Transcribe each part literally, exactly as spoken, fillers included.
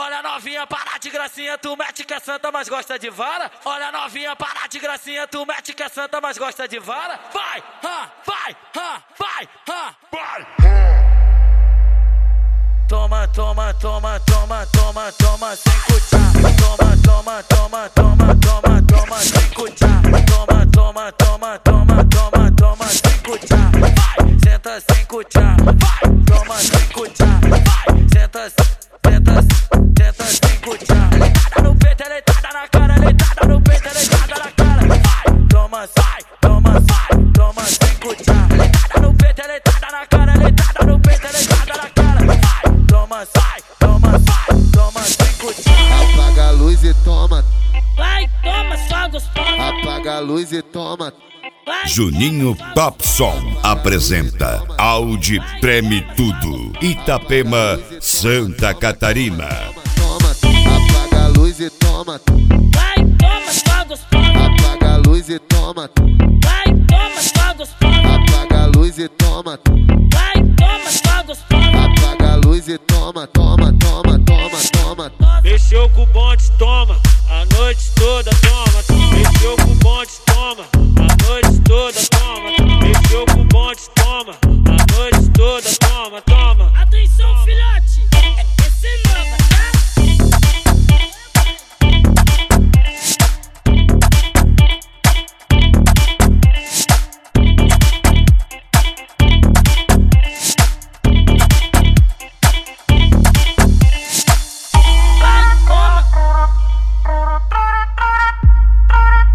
Olha novinha, para de gracinha, tu mete que é santa, mas gosta de vara. Olha novinha, para de gracinha, tu mete que é santa, mas gosta de vara. Vai, ha, vai, ha, vai, ha, vai. Toma, toma, toma, toma, toma, toma, sem cuchar. Toma, toma, toma, toma, toma, toma, sem cuchar. Toma, toma, toma, toma, toma, toma, sem cuchar. Vai, senta sem cuchar. Vai, toma sem cuchar. Vai, senta, senta, senta sem cuchar. Leitada no peito, leitada na cara, leitada no peito, leitada na cara. Vai, toma, sai, toma, sai, toma sem cuchar. Leitada no peito, leitada na cara, leitada no peito, leitada na cara. Toma, sai, toma, sai, toma sem cuchar. Apaga a luz e toma. Vai, toma, só gostosa. Apaga a luz e toma. Vai, Juninho Top Som apresenta Audi Treme Tudo, Itapema, Santa Catarina. Toma, apaga a luz e toma. vai, toma, só gostosa. Apaga a luz e toma. Vai, toma, só gostosa. Apaga a luz e toma. Vai, toma, só gostosa. Apaga a luz e toma, toma, toma, toma, toma. Mexeu com o bonde, toma, a noite toda, toma. Mexeu com o bonde, toma, a noite toda, toma. Mexeu com o bonde, toma, a noite toda, toma, toma. Atenção, filhote, esse é nova, tá?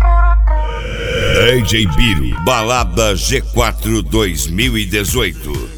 D J Biro, Balada G quatro dois mil e dezoito.